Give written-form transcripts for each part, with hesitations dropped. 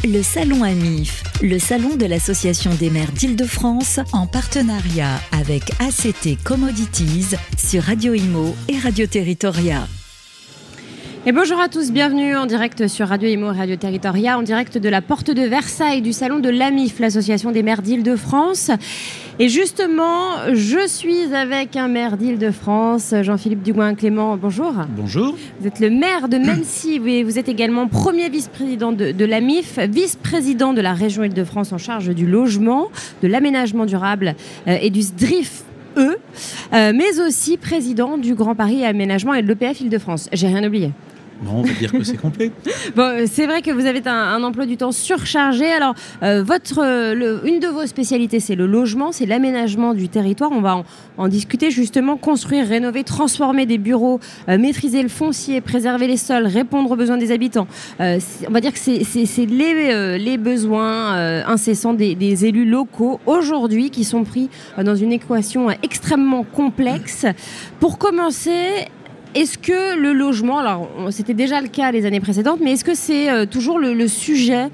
Le Salon AMIF, le salon de l'Association des maires d'Île-de-France, en partenariat avec ACT Commodities sur Radio Imo et Radio Territoria. Et bonjour à tous, bienvenue en direct sur Radio Imo et Radio Territoria, en direct de la porte de Versailles du salon de l'AMIF, l'Association des maires d'Île-de-France. Et justement, je suis avec un maire d'Île-de-France, Jean-Philippe Dugouin-Clément. Bonjour. Bonjour. Vous êtes le maire de Mennecy, vous êtes également premier vice-président de l'AMIF, vice-président de la région Île-de-France en charge du logement, de l'aménagement durable et du SDRIF. Mais aussi président du Grand Paris Aménagement et de l'EPF Île-de-France. J'ai rien oublié. Bon, on va dire que c'est complet. Bon, c'est vrai que vous avez un emploi du temps surchargé. Alors, une de vos spécialités, c'est le logement, c'est l'aménagement du territoire. On va en discuter justement. Construire, rénover, transformer des bureaux, maîtriser le foncier, préserver les sols, répondre aux besoins des habitants. On va dire que c'est les besoins incessants des élus locaux aujourd'hui qui sont pris dans une équation extrêmement complexe. Pour commencer, est-ce que le logement, alors c'était déjà le cas les années précédentes, mais est-ce que c'est toujours le sujet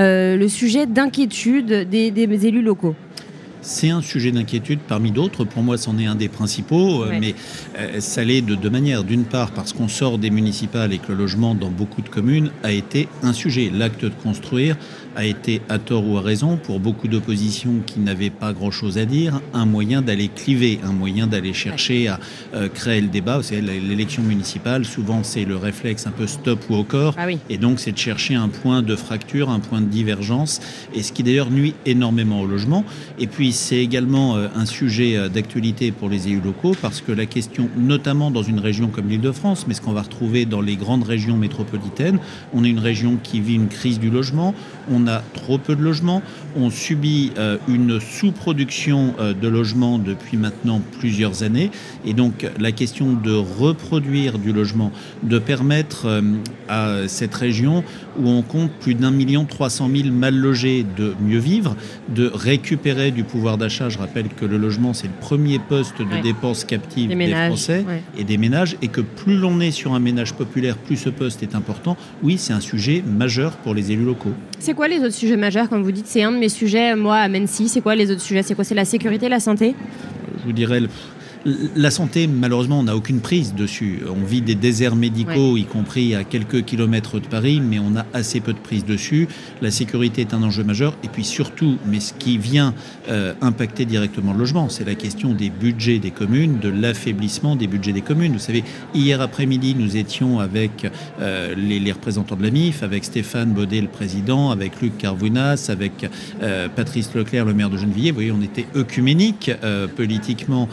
d'inquiétude des élus locaux ? C'est un sujet d'inquiétude parmi d'autres. Pour moi, c'en est un des principaux. Ouais. Mais ça l'est de deux manières. D'une part, parce qu'on sort des municipales et que le logement, dans beaucoup de communes, a été un sujet. L'acte de construire a été, à tort ou à raison, pour beaucoup d'oppositions qui n'avaient pas grand-chose à dire, un moyen d'aller cliver, un moyen d'aller chercher à créer le débat. C'est l'élection municipale, souvent c'est le réflexe un peu stop ou au corps. Ah oui. Et donc, c'est de chercher un point de fracture, un point de divergence, et ce qui d'ailleurs nuit énormément au logement. Et puis, c'est également un sujet d'actualité pour les élus locaux, parce que la question, notamment dans une région comme l'Île-de-France, mais ce qu'on va retrouver dans les grandes régions métropolitaines, on est une région qui vit une crise du logement, on a trop peu de logements, on subit une sous-production de logements depuis maintenant plusieurs années, et donc la question de reproduire du logement, de permettre à cette région où on compte plus d'1,3 million mal logés de mieux vivre, de récupérer du pouvoir d'achat. Je rappelle que le logement, c'est le premier poste de dépenses captives des Français et des ménages, et que plus l'on est sur un ménage populaire, plus ce poste est important. Oui, c'est un sujet majeur pour les élus locaux. C'est quoi les autres sujets majeurs, comme vous dites? C'est un de mes sujets, moi, à Mennecy. C'est quoi les autres sujets? C'est quoi? C'est la sécurité, la santé? Je vous dirais... La santé, malheureusement, on n'a aucune prise dessus. On vit des déserts médicaux, y compris à quelques kilomètres de Paris, mais on a assez peu de prise dessus. La sécurité est un enjeu majeur. Et puis surtout, mais ce qui vient impacter directement le logement, c'est la question des budgets des communes, de l'affaiblissement des budgets des communes. Vous savez, hier après-midi, nous étions avec les représentants de l'AMIF, avec Stéphane Baudet, le président, avec Luc Carvounas, avec Patrice Leclerc, le maire de Gennevilliers. Vous voyez, on était œcuméniques politiquement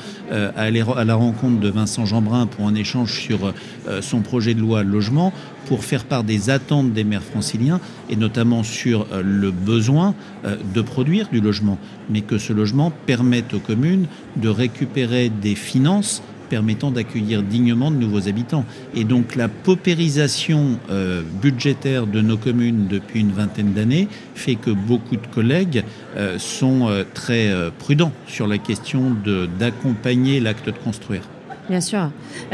à la rencontre de Vincent Jeanbrun pour un échange sur son projet de loi logement, pour faire part des attentes des maires franciliens, et notamment sur le besoin de produire du logement, mais que ce logement permette aux communes de récupérer des finances permettant d'accueillir dignement de nouveaux habitants. Et donc la paupérisation budgétaire de nos communes depuis une vingtaine d'années fait que beaucoup de collègues sont très prudents sur la question d'accompagner l'acte de construire. Bien sûr.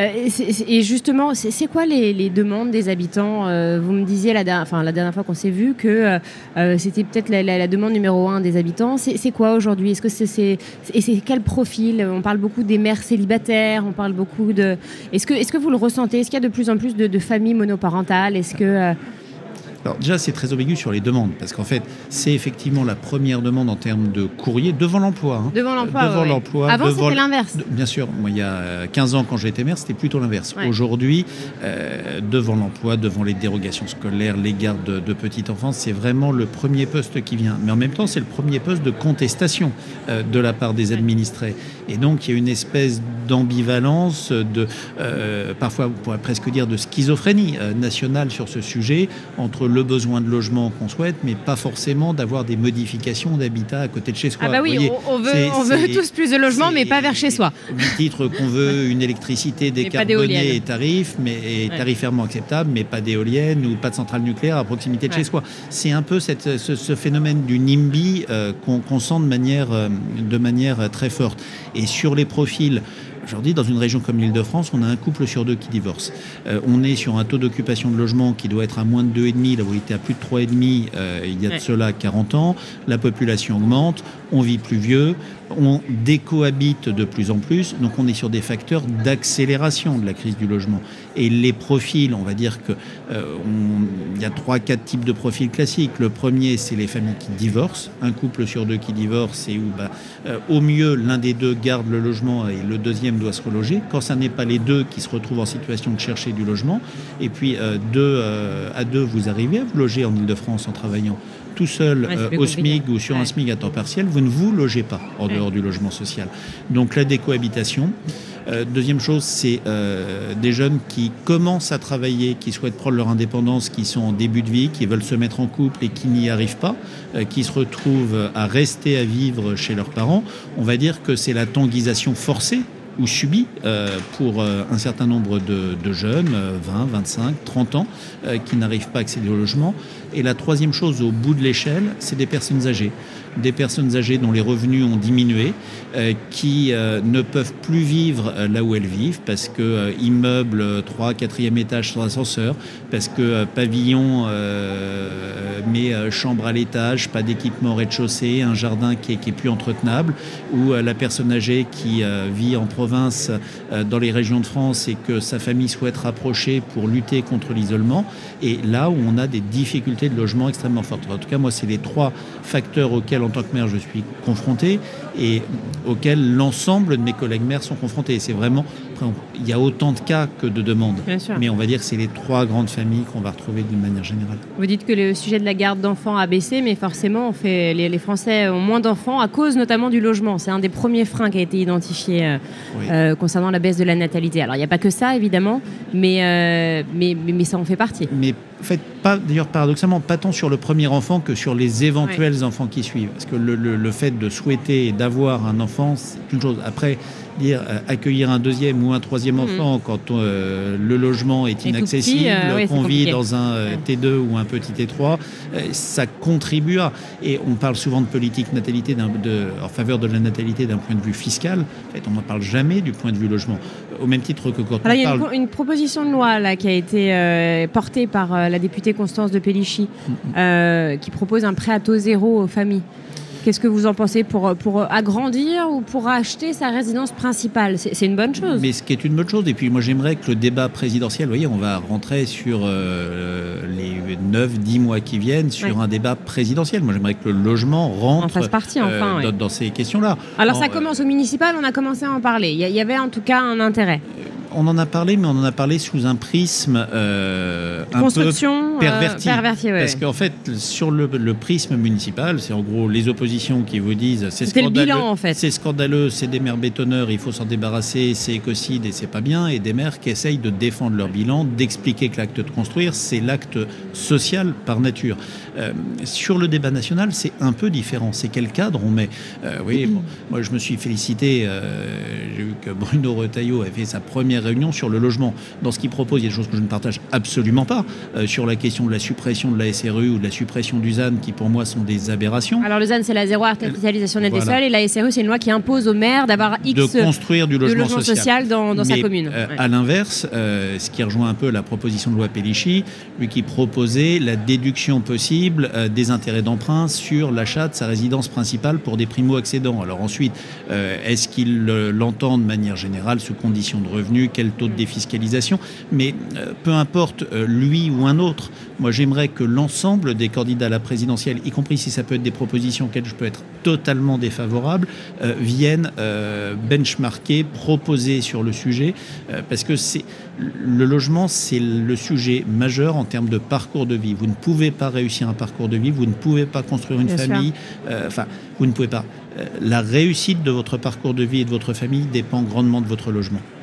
Et justement, c'est quoi les demandes des habitants? Vous me disiez la dernière fois qu'on s'est vu que c'était peut-être la demande numéro 1 des habitants. C'est quoi aujourd'hui? Est-ce que c'est quel profil? On parle beaucoup des mères célibataires, on parle beaucoup de... Est-ce que vous le ressentez? Est-ce qu'il y a de plus en plus de familles monoparentales? Est-ce que... Alors déjà, c'est très ambigu sur les demandes, parce qu'en fait, c'est effectivement la première demande en termes de courrier devant l'emploi. Devant l'emploi. Avant, c'était l'inverse. Bien sûr. Moi, il y a 15 ans, quand j'étais maire, c'était plutôt l'inverse. Ouais. Aujourd'hui, devant l'emploi, devant les dérogations scolaires, les gardes de petite enfance, c'est vraiment le premier poste qui vient. Mais en même temps, c'est le premier poste de contestation de la part des administrés. Et donc, il y a une espèce d'ambivalence, parfois, on pourrait presque dire de schizophrénie nationale sur ce sujet, entre le besoin de logement qu'on souhaite, mais pas forcément d'avoir des modifications d'habitat à côté de chez soi. Ah bah oui, voyez, on veut tous plus de logement, mais pas vers chez soi. Au même titre qu'on veut une électricité décarbonée et tarifairement acceptable, mais pas d'éolienne ou pas de centrale nucléaire à proximité de chez soi. C'est un peu ce phénomène du NIMBY qu'on sent de manière très forte. Et sur les profils, aujourd'hui, dans une région comme l'Île-de-France, on a un couple sur 2 qui divorce. On est sur un taux d'occupation de logement qui doit être à moins de 2,5, là où il était à plus de 3,5 il y a de cela 40 ans. La population augmente, on vit plus vieux, on décohabite de plus en plus, donc on est sur des facteurs d'accélération de la crise du logement. Et les profils, on va dire que il y a 3-4 types de profils classiques. Le premier, c'est les familles qui divorcent, un couple sur 2 qui divorce et où au mieux l'un des deux garde le logement et le deuxième doit se reloger. Quand ça n'est pas les deux qui se retrouvent en situation de chercher du logement, et puis à deux vous arrivez à vous loger en Île-de-France en travaillant tout seul au SMIC ou sur un SMIC à temps partiel, vous ne vous logez pas en dehors du logement social. Donc la décohabitation. Deuxième chose, c'est des jeunes qui commencent à travailler, qui souhaitent prendre leur indépendance, qui sont en début de vie, qui veulent se mettre en couple et qui n'y arrivent pas, qui se retrouvent à rester à vivre chez leurs parents. On va dire que c'est la tanguisation forcée ou subie pour un certain nombre de jeunes, 20, 25, 30 ans, qui n'arrivent pas à accéder au logement. Et la troisième chose, au bout de l'échelle, c'est des personnes âgées. Des personnes âgées dont les revenus ont diminué, qui ne peuvent plus vivre là où elles vivent, parce que immeuble 3, 4e étage sans ascenseur, parce que pavillon, mais chambre à l'étage, pas d'équipement au rez-de-chaussée, un jardin qui est plus entretenable, ou la personne âgée qui vit en province dans les régions de France et que sa famille souhaite rapprocher pour lutter contre l'isolement, et là où on a des difficultés de logement extrêmement fortes. En tout cas, moi, c'est les 3 facteurs auxquels, en tant que maire, je suis confronté et auxquels l'ensemble de mes collègues maires sont confrontés. C'est vraiment, il y a autant de cas que de demandes. Mais on va dire que c'est les 3 grandes familles qu'on va retrouver d'une manière générale. Vous dites que le sujet de la garde d'enfants a baissé, mais forcément, les Français ont moins d'enfants à cause notamment du logement. C'est un des premiers freins qui a été identifié concernant la baisse de la natalité. Alors, il n'y a pas que ça, évidemment, mais ça en fait partie. Mais en fait, d'ailleurs, paradoxalement, pas tant sur le premier enfant que sur les éventuels enfants qui suivent. Parce que le fait de souhaiter et d'avoir un enfant, c'est une chose. Après, accueillir un deuxième ou un troisième enfant quand le logement est inaccessible, qu'on vit dans un T2 ou un petit T3, ça contribue à... Et on parle souvent de politique natalité en faveur de la natalité d'un point de vue fiscal. En fait, on n'en parle jamais du point de vue logement. Au même titre que quand il y a une proposition de loi là, qui a été portée par la députée Constance de Pellichy, qui propose un prêt à taux zéro aux familles. Qu'est-ce que vous en pensez pour agrandir ou pour acheter sa résidence principale ? C'est une bonne chose. Mais ce qui est une bonne chose. Et puis moi, j'aimerais que le débat présidentiel, vous voyez, on va rentrer sur les 9-10 mois qui viennent sur un débat présidentiel. Moi, j'aimerais que le logement rentre dans ces questions-là. Alors, ça commence au municipal, on a commencé à en parler. Il y avait en tout cas un intérêt. On en a parlé, mais on en a parlé sous un prisme un peu perverti. Parce qu'en fait, sur le prisme municipal, c'est en gros les oppositions qui vous disent c'est scandaleux, le bilan, en fait. C'est scandaleux, c'est des maires bétonneurs, il faut s'en débarrasser, c'est écocide et c'est pas bien, et des maires qui essayent de défendre leur bilan, d'expliquer que l'acte de construire, c'est l'acte social par nature. Sur le débat national, c'est un peu différent. C'est quel cadre on met moi, je me suis félicité, j'ai vu que Bruno Retailleau a fait sa première réunion sur le logement. Dans ce qu'il propose, il y a des choses que je ne partage absolument pas. Sur la question de la suppression de la SRU ou de la suppression du ZAN, qui pour moi sont des aberrations. Alors le ZAN, c'est la zéro artificialisation nette des sols, et la SRU, c'est une loi qui impose aux maires d'avoir X de construire du logement social dans sa commune. À l'inverse, ce qui rejoint un peu la proposition de loi Pellichy, lui qui proposait la déduction possible des intérêts d'emprunt sur l'achat de sa résidence principale pour des primo-accédants. Alors ensuite, est-ce qu'il l'entend de manière générale sous conditions de revenus, quel taux de défiscalisation, mais peu importe lui ou un autre, moi j'aimerais que l'ensemble des candidats à la présidentielle, y compris si ça peut être des propositions auxquelles je peux être totalement défavorable, viennent benchmarker, proposer sur le sujet, parce que le logement, c'est le sujet majeur en termes de parcours de vie. Vous ne pouvez pas réussir un parcours de vie, vous ne pouvez pas construire une famille, vous ne pouvez pas. La réussite de votre parcours de vie et de votre famille dépend grandement de votre logement.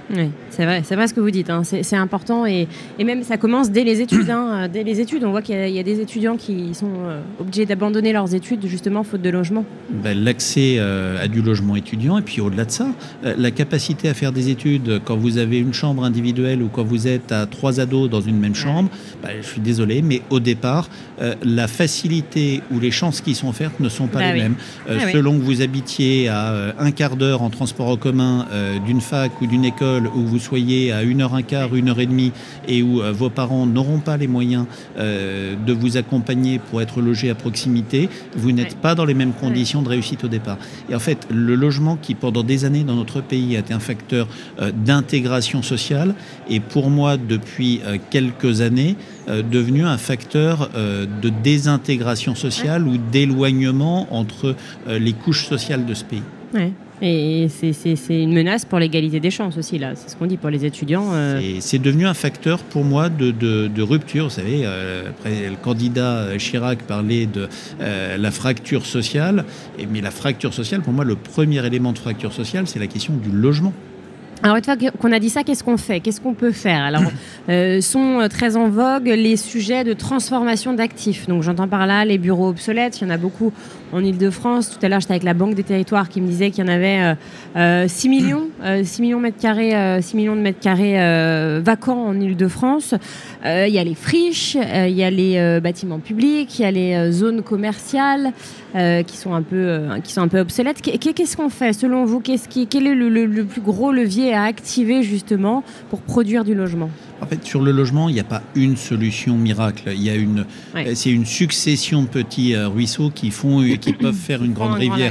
Oui, c'est vrai ce que vous dites, hein. C'est important et même ça commence dès les études. Dès les études, on voit qu'il y a des étudiants qui sont obligés d'abandonner leurs études justement faute de logement. L'accès à du logement étudiant et puis au-delà de ça, la capacité à faire des études quand vous avez une chambre individuelle ou quand vous êtes à 3 ados dans une même chambre, je suis désolé, mais au départ, la facilité ou les chances qui sont offertes ne sont pas les mêmes. Selon que vous habitiez à un quart d'heure en transport en commun d'une fac ou d'une école, où vous soyez à 1h15, 1h30 et où vos parents n'auront pas les moyens de vous accompagner pour être logés à proximité, vous n'êtes pas dans les mêmes conditions de réussite au départ. Et en fait, le logement qui, pendant des années dans notre pays, a été un facteur d'intégration sociale est pour moi, depuis quelques années, devenu un facteur de désintégration sociale ou d'éloignement entre les couches sociales de ce pays. Ouais. Et c'est une menace pour l'égalité des chances aussi, là. C'est ce qu'on dit pour les étudiants. C'est devenu un facteur pour moi de rupture. Vous savez, après, le candidat Chirac parlait de la fracture sociale. Mais la fracture sociale, pour moi, le premier élément de fracture sociale, c'est la question du logement. Alors, une fois qu'on a dit ça, qu'est-ce qu'on fait ? Qu'est-ce qu'on peut faire ? Alors, sont très en vogue les sujets de transformation d'actifs. Donc, j'entends par là les bureaux obsolètes. Il y en a beaucoup en Ile-de-France. Tout à l'heure, j'étais avec la Banque des Territoires qui me disait qu'il y en avait 6 millions de mètres carrés vacants en Ile-de-France. Il y a les friches, il y a les bâtiments publics, il y a les zones commerciales qui sont un peu obsolètes. Qu'est-ce qu'on fait selon vous ? Quel est le plus gros levier à activer justement pour produire du logement ? En fait, sur le logement, il n'y a pas une solution miracle. C'est une succession de petits ruisseaux qui peuvent faire une grande rivière.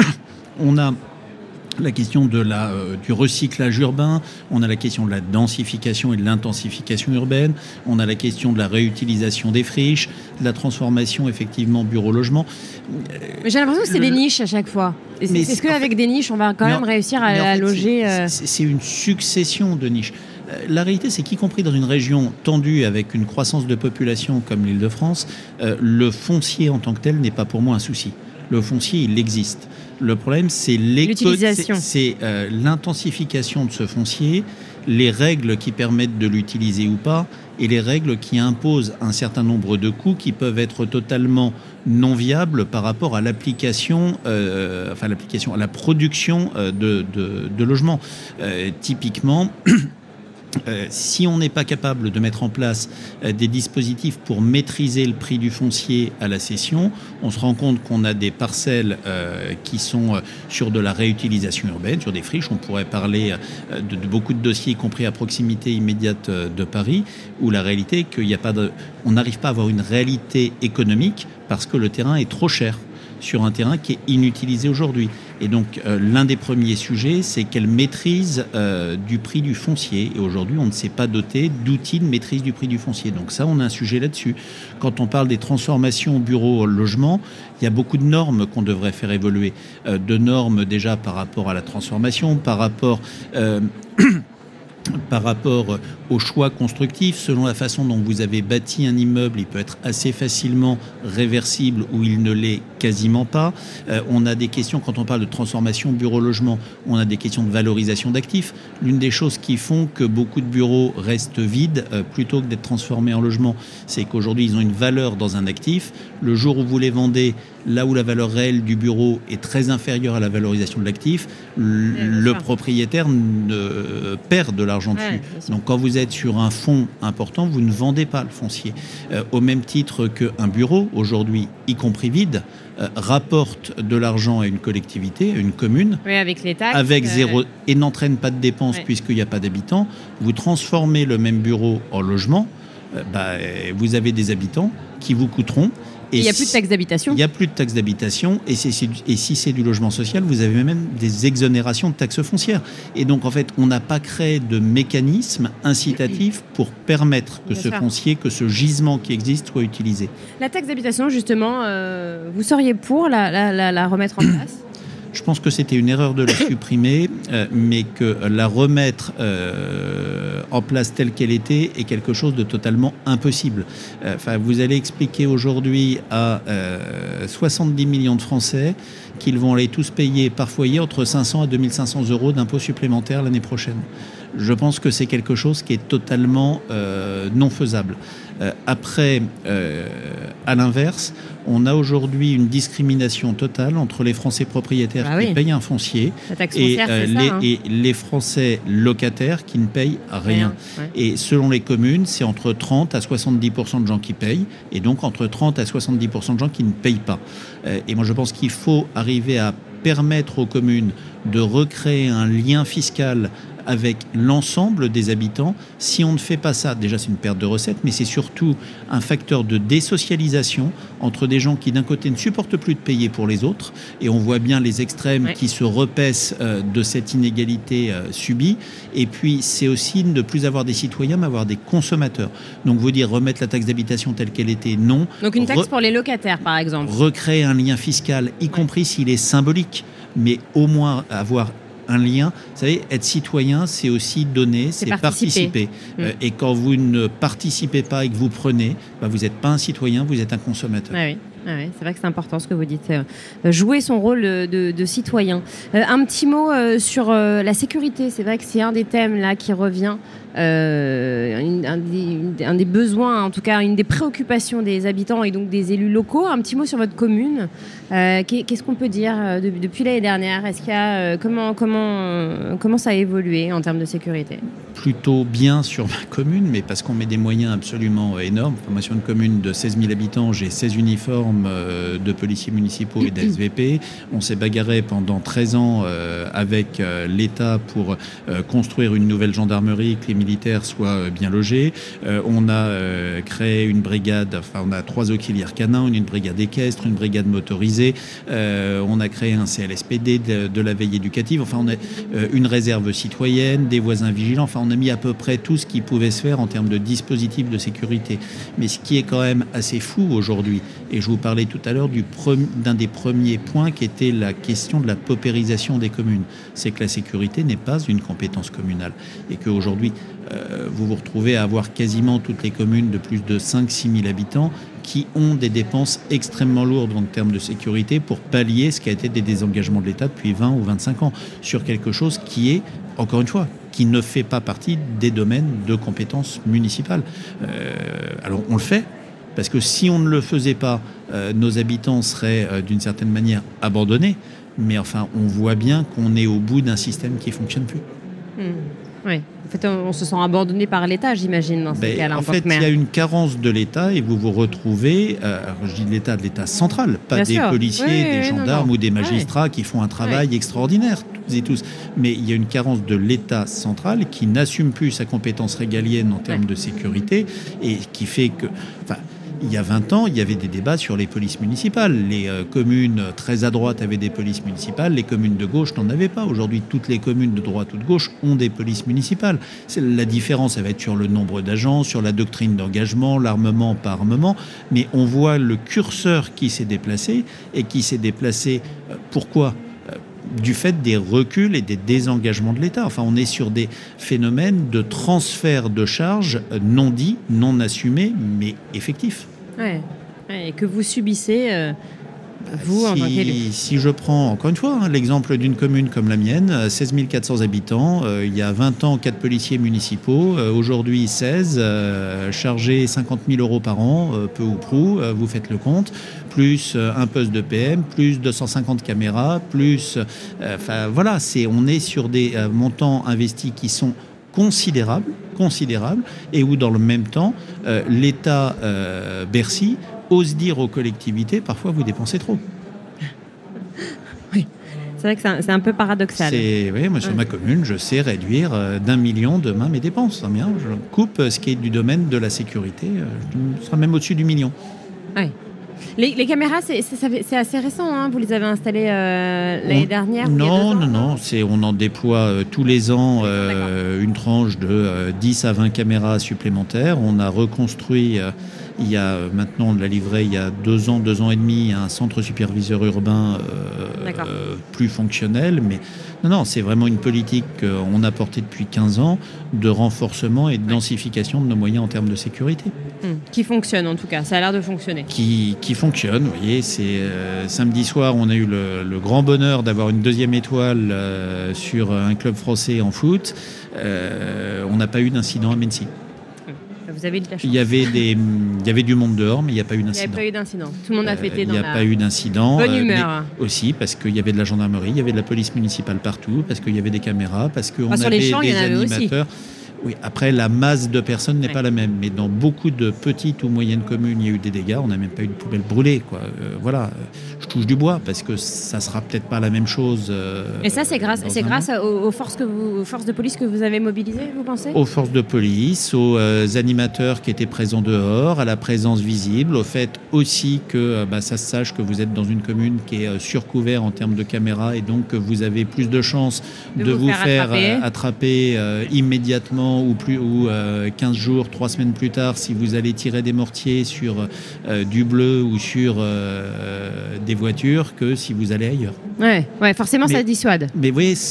On a la question du recyclage urbain, on a la question de la densification et de l'intensification urbaine, on a la question de la réutilisation des friches, de la transformation effectivement bureau-logement. Mais j'ai l'impression que c'est des niches à chaque fois. Est-ce qu'avec des niches, on va quand même réussir à loger C'est une succession de niches. La réalité, c'est qu'y compris dans une région tendue avec une croissance de population comme l'Île-de-France, le foncier en tant que tel n'est pas pour moi un souci. Le foncier, il existe. Le problème, c'est l'utilisation. C'est l'intensification de ce foncier, les règles qui permettent de l'utiliser ou pas, et les règles qui imposent un certain nombre de coûts qui peuvent être totalement non viables par rapport à l'application, à la production de logements. Typiquement. Si on n'est pas capable de mettre en place des dispositifs pour maîtriser le prix du foncier à la cession, on se rend compte qu'on a des parcelles qui sont sur de la réutilisation urbaine, sur des friches. On pourrait parler de beaucoup de dossiers, y compris à proximité immédiate de Paris, où la réalité est on n'arrive pas à avoir une réalité économique parce que le terrain est trop cher sur un terrain qui est inutilisé aujourd'hui. Et donc, l'un des premiers sujets, c'est quelle maîtrise du prix du foncier. Et aujourd'hui, on ne s'est pas doté d'outils de maîtrise du prix du foncier. Donc ça, on a un sujet là-dessus. Quand on parle des transformations bureau-logement, il y a beaucoup de normes qu'on devrait faire évoluer. De normes déjà par rapport à la transformation, par rapport au choix constructif, selon la façon dont vous avez bâti un immeuble, il peut être assez facilement réversible ou il ne l'est quasiment pas. On a des questions, quand on parle de transformation bureau-logement, on a des questions de valorisation d'actifs. L'une des choses qui font que beaucoup de bureaux restent vides plutôt que d'être transformés en logement, c'est qu'aujourd'hui, ils ont une valeur dans un actif. Le jour où vous les vendez, là où la valeur réelle du bureau est très inférieure à la valorisation de l'actif, le propriétaire perd de l'argent dessus. Donc quand vous êtes sur un fonds important, vous ne vendez pas le foncier. Au même titre qu'un bureau, aujourd'hui, y compris vide, rapporte de l'argent à une collectivité, à une commune, avec les taxes, avec zéro, et n'entraîne pas de dépenses puisqu'il n'y a pas d'habitants. Vous transformez le même bureau en logement, vous avez des habitants qui vous coûteront. Et il n'y a plus de taxes d'habitation. Il n'y a plus de taxes d'habitation. Et si c'est du logement social, vous avez même des exonérations de taxes foncières. Et donc, en fait, on n'a pas créé de mécanisme incitatif pour permettre que foncier, que ce gisement qui existe soit utilisé. La taxe d'habitation, justement, vous seriez pour la remettre en place ? Je pense que c'était une erreur de la supprimer, mais que la remettre en place telle qu'elle était est quelque chose de totalement impossible. Vous allez expliquer aujourd'hui à 70 millions de Français qu'ils vont aller tous payer par foyer entre 500 à 2500 euros d'impôts supplémentaires l'année prochaine. Je pense que c'est quelque chose qui est totalement non faisable. Après, à l'inverse, on a aujourd'hui une discrimination totale entre les Français propriétaires qui payent un foncier et les Français locataires qui ne payent rien. Ouais. Et selon les communes, c'est entre 30 à 70% de gens qui payent et donc entre 30 à 70% de gens qui ne payent pas. Et moi, je pense qu'il faut arriver à permettre aux communes de recréer un lien fiscal avec l'ensemble des habitants. Si on ne fait pas ça, déjà c'est une perte de recettes, mais c'est surtout un facteur de désocialisation entre des gens qui d'un côté ne supportent plus de payer pour les autres, et on voit bien les extrêmes qui se repaissent de cette inégalité subie, et puis c'est aussi ne plus avoir des citoyens mais avoir des consommateurs. Donc vous dire remettre la taxe d'habitation telle qu'elle était, non. Donc une taxe pour les locataires par exemple. Recréer un lien fiscal, y compris s'il est symbolique, mais au moins avoir un lien. Vous savez, être citoyen, c'est aussi donner, c'est participer. Et quand vous ne participez pas et que vous prenez, vous n'êtes pas un citoyen, vous êtes un consommateur. Ah oui. Ah oui, c'est vrai que c'est important ce que vous dites, jouer son rôle de citoyen. Un petit mot sur la sécurité, c'est vrai que c'est un des thèmes là qui revient, un des besoins, en tout cas une des préoccupations des habitants et donc des élus locaux. Un petit mot sur votre commune, qu'est-ce qu'on peut dire depuis l'année dernière? Est-ce qu'il y a, comment ça a évolué en termes de sécurité? Plutôt bien sur ma commune, mais parce qu'on met des moyens absolument énormes. Enfin, moi, sur une commune de 16 000 habitants, j'ai 16 uniformes de policiers municipaux et d'SVP. On s'est bagarré pendant 13 ans avec l'État pour construire une nouvelle gendarmerie, que les militaires soient bien logés. On a créé une brigade, enfin on a 3 auxiliaires canins, une brigade équestre, une brigade motorisée. On a créé un CLSPD de la veille éducative. Enfin on a une réserve citoyenne, des voisins vigilants. Enfin on a mis à peu près tout ce qui pouvait se faire en termes de dispositifs de sécurité. Mais ce qui est quand même assez fou aujourd'hui, et je vous parlais tout à l'heure d'un des premiers points qui était la question de la paupérisation des communes, c'est que la sécurité n'est pas une compétence communale et qu'aujourd'hui vous vous retrouvez à avoir quasiment toutes les communes de plus de 5-6 000 habitants qui ont des dépenses extrêmement lourdes en termes de sécurité pour pallier ce qui a été des désengagements de l'État depuis 20 ou 25 ans sur quelque chose qui est, encore une fois, qui ne fait pas partie des domaines de compétences municipales. Alors on le fait, parce que si on ne le faisait pas, nos habitants seraient d'une certaine manière abandonnés, mais enfin on voit bien qu'on est au bout d'un système qui ne fonctionne plus. Oui. En fait, on se sent abandonné par l'État, j'imagine, dans ces cas-là. En fait, il y a une carence de l'État et vous vous retrouvez, je dis de l'État central, pas bien des sûr. Policiers, des gendarmes ou des magistrats qui font un travail extraordinaire, tous et tous. Mais il y a une carence de l'État central qui n'assume plus sa compétence régalienne en termes de sécurité et qui fait que... Il y a 20 ans, il y avait des débats sur les polices municipales. Les communes très à droite avaient des polices municipales, les communes de gauche n'en avaient pas. Aujourd'hui, toutes les communes de droite ou de gauche ont des polices municipales. La différence, ça va être sur le nombre d'agents, sur la doctrine d'engagement, l'armement par armement. Mais on voit le curseur qui s'est déplacé et qui s'est déplacé. Pourquoi ? Du fait des reculs et des désengagements de l'État. Enfin, on est sur des phénomènes de transfert de charges non dits, non assumés, mais effectifs. Ouais. Et que vous subissez, vous, en tant qu'élu. Si je prends, encore une fois, l'exemple d'une commune comme la mienne, 16 400 habitants, il y a 20 ans, 4 policiers municipaux, aujourd'hui 16, chargés 50 000 € par an, peu ou prou, vous faites le compte, plus un poste de PM, plus 250 caméras, plus... voilà, on est sur des montants investis qui sont considérables, et où dans le même temps, l'État Bercy ose dire aux collectivités, parfois vous dépensez trop. Oui, c'est vrai que c'est un peu paradoxal. Oui, moi sur ma commune, je sais réduire d'1 million demain mes dépenses. Bien, je coupe ce qui est du domaine de la sécurité, ce sera même au-dessus du million. Oui. Les caméras, c'est assez récent, hein. Vous les avez installées l'année dernière? Non. On en déploie tous les ans une tranche de 10 à 20 caméras supplémentaires. On a reconstruit Il y a maintenant, on l'a livré il y a 2 ans et demi, un centre superviseur urbain plus fonctionnel. Mais non, c'est vraiment une politique qu'on a portée depuis 15 ans de renforcement et de densification de nos moyens en termes de sécurité. Qui fonctionne en tout cas, ça a l'air de fonctionner. Qui fonctionne, vous voyez, c'est samedi soir, on a eu le grand bonheur d'avoir une 2e étoile sur un club français en foot. On n'a pas eu d'incident à Mency. Vous avez de la chance. Il y avait du monde dehors, mais il n'y a pas eu d'incident. Il n'y a pas eu d'incident. Tout le monde a fêté dans la... Il n'y a pas eu d'incident. Bonne humeur. Mais aussi parce qu'il y avait de la gendarmerie, il y avait de la police municipale partout, parce qu'il y avait des caméras, parce qu'on sur avait les champs, des il y en avait animateurs. aussi. Oui, après, la masse de personnes n'est pas la même. Mais dans beaucoup de petites ou moyennes communes, il y a eu des dégâts. On n'a même pas eu de poubelle brûlée, quoi. Voilà. Je touche du bois parce que ça ne sera peut-être pas la même chose. Et ça, c'est grâce aux forces de police que vous avez mobilisées, vous pensez ? Aux forces de police, aux animateurs qui étaient présents dehors, à la présence visible, au fait aussi que ça se sache que vous êtes dans une commune qui est surcouverte en termes de caméras et donc que vous avez plus de chances de vous faire attraper immédiatement ou 15 jours, 3 semaines plus tard, si vous allez tirer des mortiers sur du bleu ou sur des voitures, que si vous allez ailleurs. Ouais, forcément, ça dissuade. Mais vous voyez,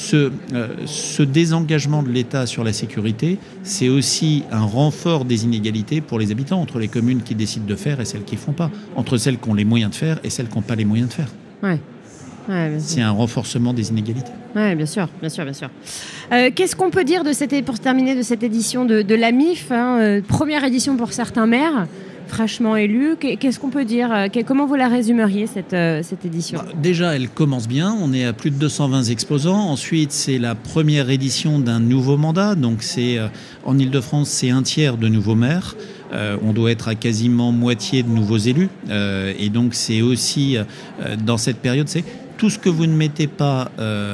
ce désengagement de l'État sur la sécurité, c'est aussi un renfort des inégalités pour les habitants, entre les communes qui décident de faire et celles qui ne font pas, entre celles qui ont les moyens de faire et celles qui n'ont pas les moyens de faire. C'est un renforcement des inégalités. Oui, bien sûr. Qu'est-ce qu'on peut dire pour terminer de cette édition de la MIF, première édition pour certains maires fraîchement élus. Qu'est-ce qu'on peut dire ? Comment vous la résumeriez, cette édition ? Déjà, elle commence bien. On est à plus de 220 exposants. Ensuite, c'est la première édition d'un nouveau mandat. Donc, en Ile-de-France, c'est 1/3 de nouveaux maires. On doit être à quasiment moitié de nouveaux élus. Et donc, c'est aussi, dans cette période, c'est tout ce que vous ne mettez pas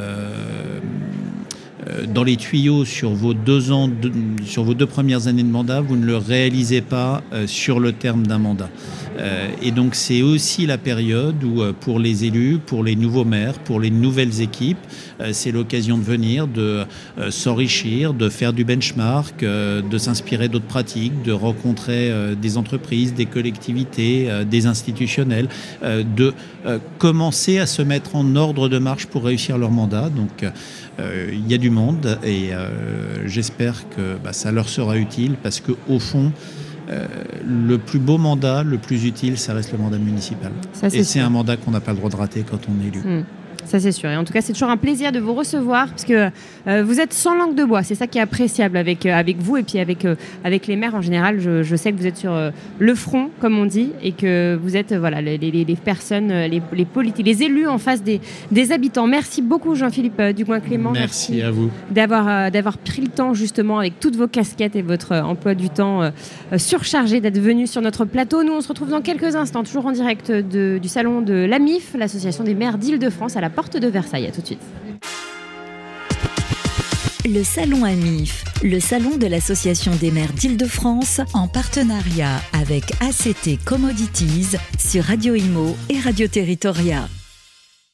dans les tuyaux sur vos 2 premières années de mandat, vous ne le réalisez pas sur le terme d'un mandat. Et donc c'est aussi la période où pour les élus, pour les nouveaux maires, pour les nouvelles équipes, c'est l'occasion de venir, de s'enrichir, de faire du benchmark, de s'inspirer d'autres pratiques, de rencontrer des entreprises, des collectivités, des institutionnels, de commencer à se mettre en ordre de marche pour réussir leur mandat. Donc il y a du monde et j'espère que ça leur sera utile parce qu'au fond, le plus beau mandat, le plus utile, ça reste le mandat municipal. C'est un mandat qu'on n'a pas le droit de rater quand on est élu. Ça, c'est sûr. Et en tout cas, c'est toujours un plaisir de vous recevoir parce que vous êtes sans langue de bois. C'est ça qui est appréciable avec vous et puis avec les maires en général. Je sais que vous êtes sur le front, comme on dit, et que vous êtes les personnes, les politiques, les élus en face des habitants. Merci beaucoup, Jean-Philippe Dugouin-Clément. Merci à vous. D'avoir pris le temps, justement, avec toutes vos casquettes et votre emploi du temps surchargé, d'être venu sur notre plateau. Nous, on se retrouve dans quelques instants, toujours en direct du salon de l'AMIF, l'Association des maires d'Île-de-France, à la porte de Versailles. À tout de suite. Le salon AMIF, le salon de l'Association des maires d'Île-de-France, en partenariat avec ACT Commodities sur Radio Imo et Radio Territoria.